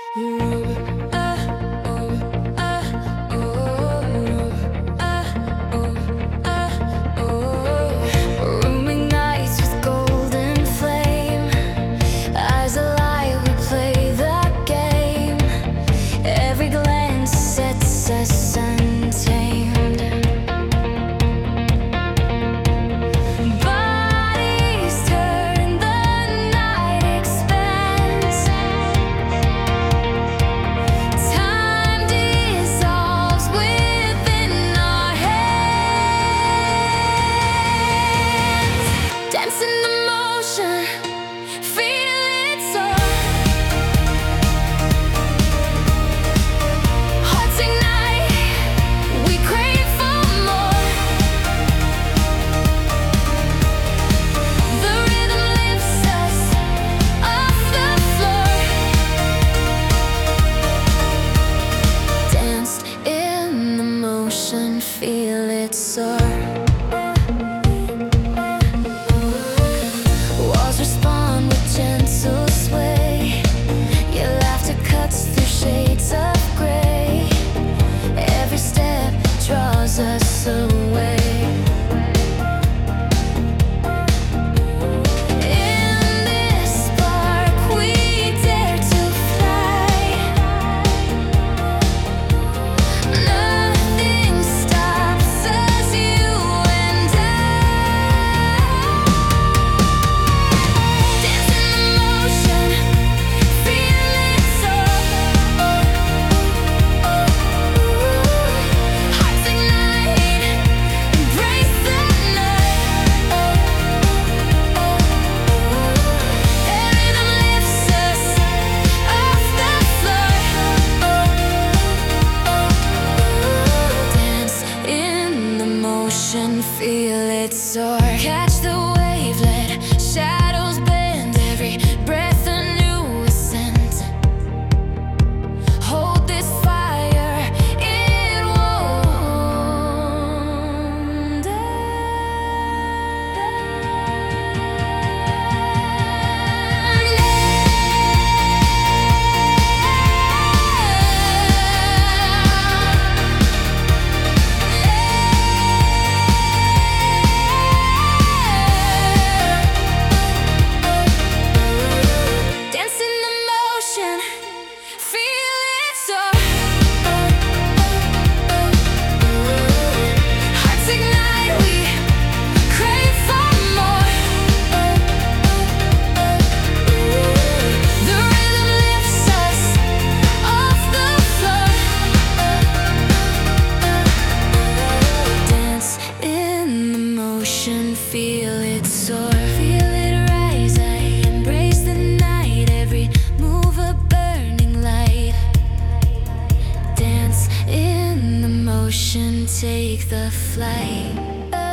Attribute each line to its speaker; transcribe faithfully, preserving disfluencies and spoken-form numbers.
Speaker 1: Rooming nights with golden flame, eyes alive, we play the game. Every glance sets us untamed. Bodies turn, the night expands. Time dissolves within our hands. Dance in the motion, feel it soar. Hearts ignite, we crave for more. The rhythm lifts us off the floor. Dance in the motion, feel it soar. Walls respond with gentle sway. Your laughter cuts through shades of gray. Every step draws us away. In this spark, we dare to fly. Nothing stops us, you and I. Dance in the motion, feel it soar. Hearts ignite, embrace the night. Every rhythm lifts us off the floor. Dance in the motion, feel it soar. Catch the wave, let shadows bend. Every breath a new ascent. Hold this fire, it won't Dance in the motion, feel it soar. Hearts ignite, we crave for more. The rhythm lifts us off the floor. Dance in the motion, feel it soar. Feel it rise, I embrace the night. Every move a burning light. Dance in the motion, take the flight.